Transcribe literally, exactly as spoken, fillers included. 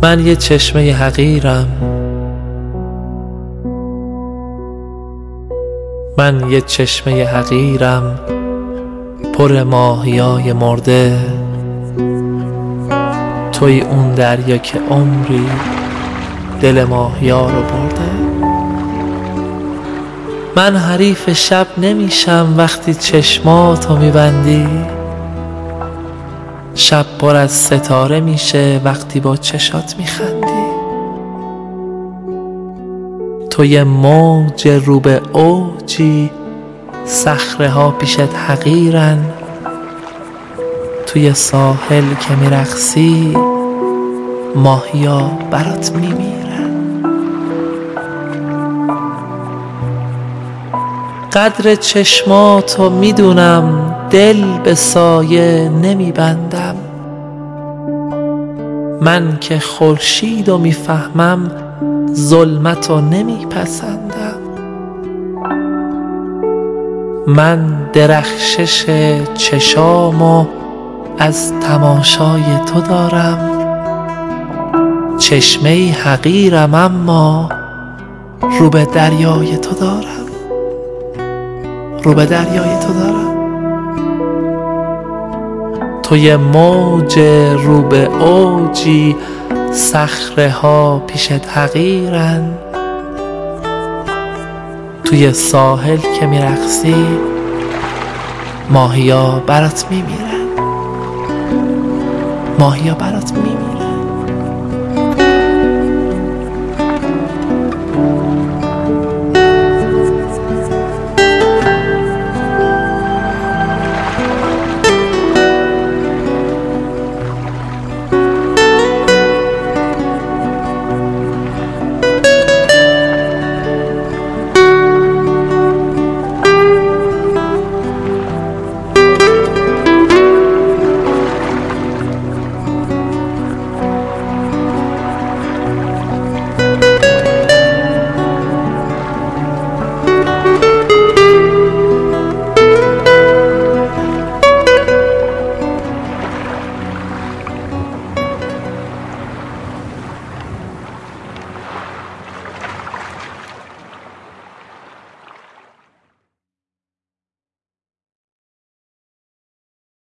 من یه چشمه حقیرم، من یه چشمه حقیرم پر ماهیای مرده. توی اون دریا که عمری دل ماهیا رو برده. من حریف شب نمیشم وقتی چشماتو میبندی، شب پر از ستاره میشه وقتی با چشات میخندی. تو یه موج رو به اوجی، صخره ها پیشت حقیرن. توی ساحل که میرقصی، ماهیا برات میمیرن. قدر چشماتو میدونم، دل به سایه نمیبندم. من که خورشیدو میفهمم، ظلمتو نمیپسندم. من درخشش چشامو از تماشای تو دارم. چشمه حقیرم اما رو به دریای تو دارم، رو به دریای تو دارم. تو یه موج رو به اوجی، صخره ها پیشت حقیرن. توی ساحل که میرقصی، ماهیا برات میمیرن، ماهیا برات میمیرن.